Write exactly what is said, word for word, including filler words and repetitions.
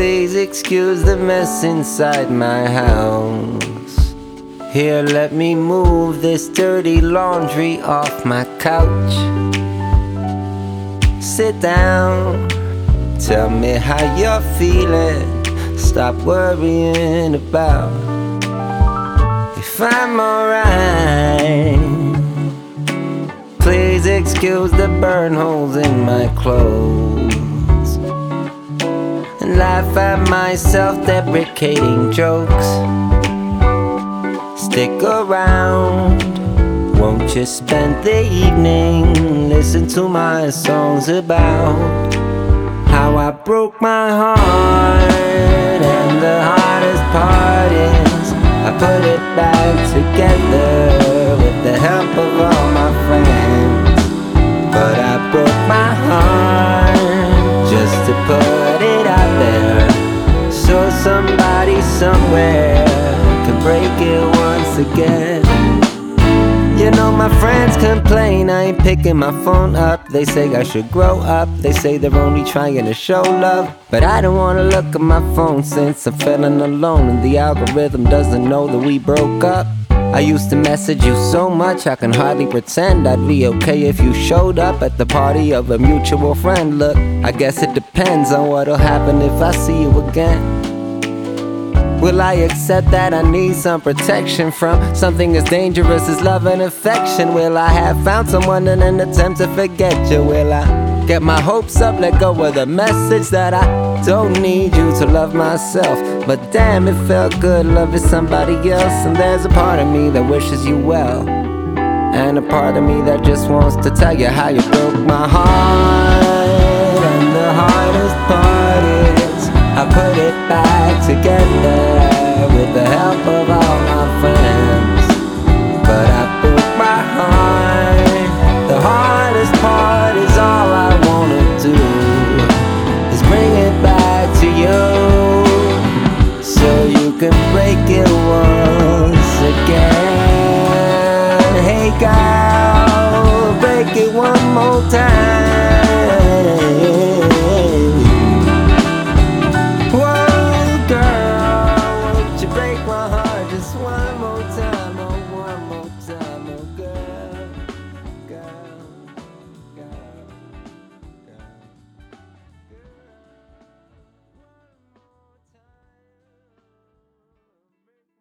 Please excuse the mess inside my house. Here, let me move this dirty laundry off my couch. Sit down, tell me how you're feeling. Stop worrying about if I'm alright. Please excuse the burn holes in my clothes and laugh at my self-deprecating jokes. Stick around, won't you spend the evening? Listen to my songs about how I broke my heart, and the hardest part is I put it back together with the help of all my friends. But I broke my heart just to put it out there, so somebody somewhere can break it once again. You know my friends complain I ain't picking my phone up. They say I should grow up. They say they're only trying to show love, but I don't wanna look at my phone since I'm feeling alone and the algorithm doesn't know that we broke up. I used to message you so much I can hardly pretend I'd be okay if you showed up at the party of a mutual friend. Look, I guess it depends on what'll happen if I see you again. Will I accept that I need some protection from something as dangerous as love and affection? Will I have found someone in an attempt to forget you? Will I get my hopes up, let go of the message that I don't need you to love myself? But damn, it felt good loving somebody else. And there's a part of me that wishes you well, and a part of me that just wants to tell you how you broke my heart. And the hardest part is I put it back together with the help of